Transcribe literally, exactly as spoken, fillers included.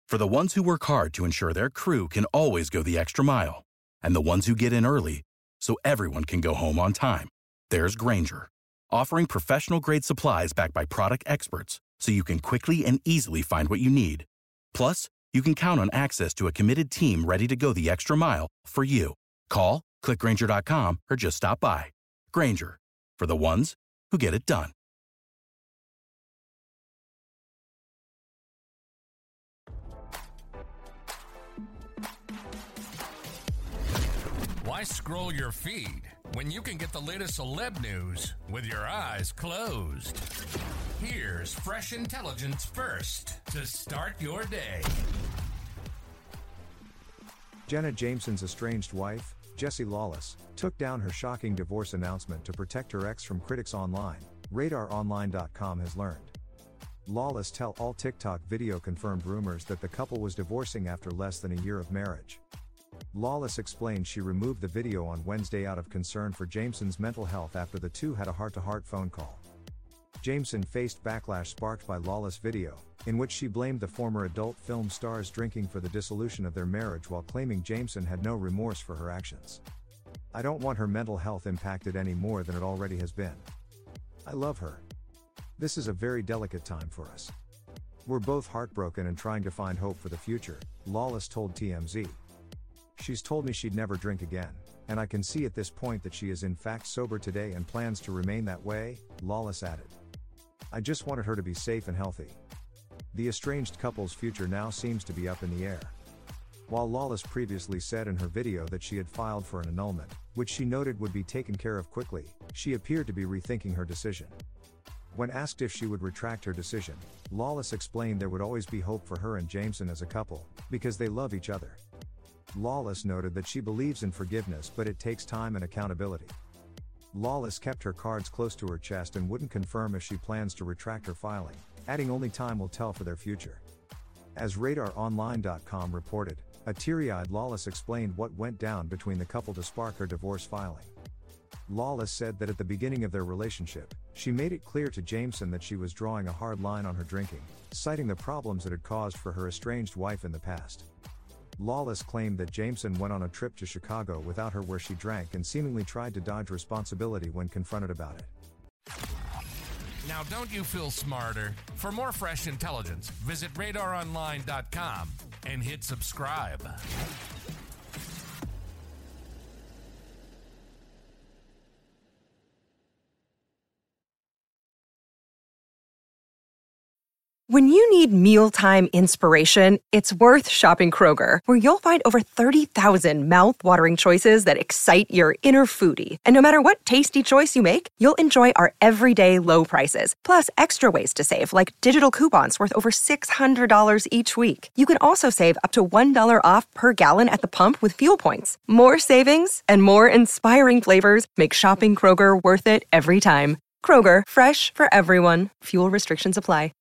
For the ones who work hard to ensure their crew can always go the extra mile, and the ones who get in early so everyone can go home on time, there's Grainger, offering professional-grade supplies backed by product experts so you can quickly and easily find what you need. Plus, you can count on access to a committed team ready to go the extra mile for you. Call, click Grainger dot com, or just stop by. Grainger, for the ones who get it done. Why scroll your feed when you can get the latest celeb news with your eyes closed? Here's fresh intelligence first to start your day. Jenna Jameson's estranged wife, Jessie Lawless, took down her shocking divorce announcement to protect her ex from critics online, radar online dot com has learned. Lawless Tell All TikTok video confirmed rumors that the couple was divorcing after less than a year of marriage. Lawless explained she removed the video on Wednesday out of concern for Jameson's mental health after the two had a heart-to-heart phone call. Jameson faced backlash sparked by Lawless' video, in which she blamed the former adult film star's drinking for the dissolution of their marriage while claiming Jameson had no remorse for her actions. "I don't want her mental health impacted any more than it already has been. I love her. This is a very delicate time for us. We're both heartbroken and trying to find hope for the future," Lawless told T M Z. "She's told me she'd never drink again, and I can see at this point that she is in fact sober today and plans to remain that way," Lawless added. "I just wanted her to be safe and healthy." The estranged couple's future now seems to be up in the air. While Lawless previously said in her video that she had filed for an annulment, which she noted would be taken care of quickly, she appeared to be rethinking her decision. When asked if she would retract her decision, Lawless explained there would always be hope for her and Jameson as a couple, because they love each other. Lawless noted that she believes in forgiveness, but it takes time and accountability. Lawless kept her cards close to her chest and wouldn't confirm if she plans to retract her filing, adding only time will tell for their future. As radar online dot com reported, a teary-eyed Lawless explained what went down between the couple to spark her divorce filing. Lawless said that at the beginning of their relationship, she made it clear to Jameson that she was drawing a hard line on her drinking, citing the problems it had caused for her estranged wife in the past. Lawless claimed that Jameson went on a trip to Chicago without her where she drank and seemingly tried to dodge responsibility when confronted about it. Now don't you feel smarter? For more fresh intelligence, visit radar online dot com and hit subscribe. When you need mealtime inspiration, it's worth shopping Kroger, where you'll find over thirty thousand mouth-watering choices that excite your inner foodie. And no matter what tasty choice you make, you'll enjoy our everyday low prices, plus extra ways to save, like digital coupons worth over six hundred dollars each week. You can also save up to one dollar off per gallon at the pump with fuel points. More savings and more inspiring flavors make shopping Kroger worth it every time. Kroger, fresh for everyone. Fuel restrictions apply.